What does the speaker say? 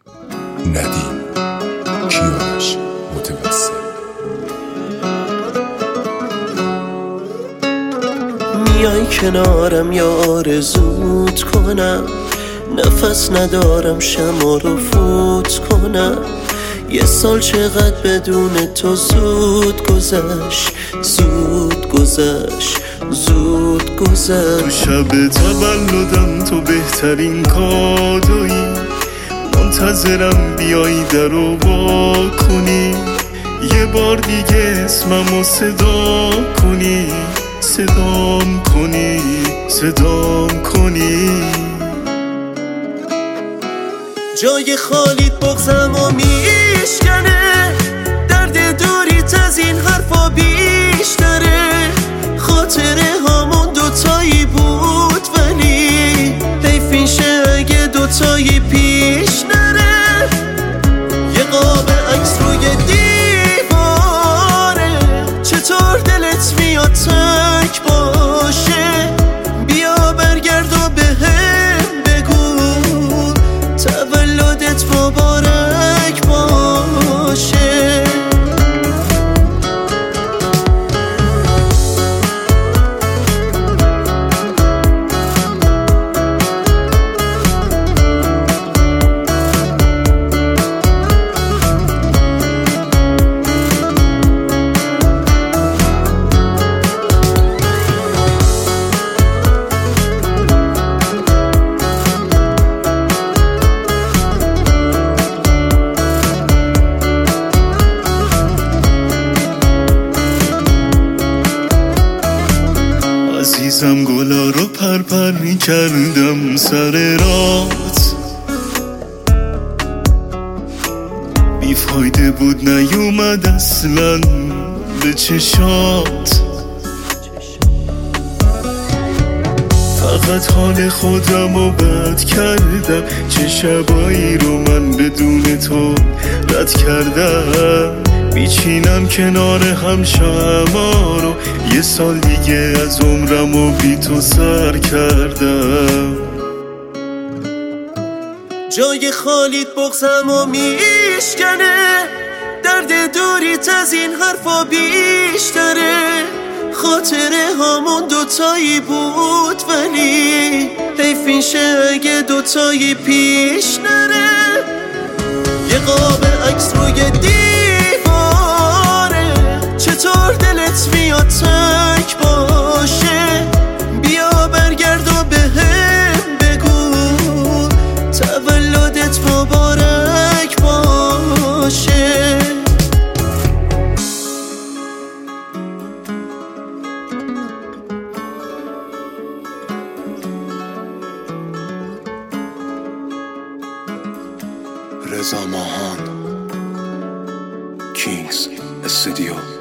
ندیم کیارش متوسل. میای کنارم یا آرزوت کنم، نفس ندارم شمع رو فوت کنم. یه سال چقدر بدون تو زود گذشت، زود گذشت، زود گذشت. تو شب تولدم تو بهترین کادویی، منتظرم بیایی درو وا کنی، یه بار دیگه اسممو صدا کنی، صدام کنی، صدام کنی. جای خالیت بغزم و میشکنه، درد دوریت از این حرفا بیشتره. خاطره هامون دوتایی بود ولی حیف میشه اگه دوتایی پیش نره. یه قاب عکس روی دیواره، چطور دلت میاد تک باشه. بیا برگرد و بهم بگو تولدت مبارک باشه. عزیزم گلا رو پرپر کردم سر رات، بیفایده بود نیومد اصلا به چشات. فقط حال خودم رو بد کردم، چه شبایی رو من بدون تو رد کردم. میچینم کنار هم شمع رو، یه سال دیگه از عمرم و بی تو سر کردم. جای خالیت بغزم و میشکنه، درد دوریت از این حرفا بیشتره. خاطره هامون دوتایی بود ولی حیف میشه اگه دوتایی پیش نره. یه قاب عکس روی دیواره، چطور دلت میاد تک باشه. بیا برگرد و بهم بگو تولدت مبارک باشه. رضا ماهان، کینگز استودیو.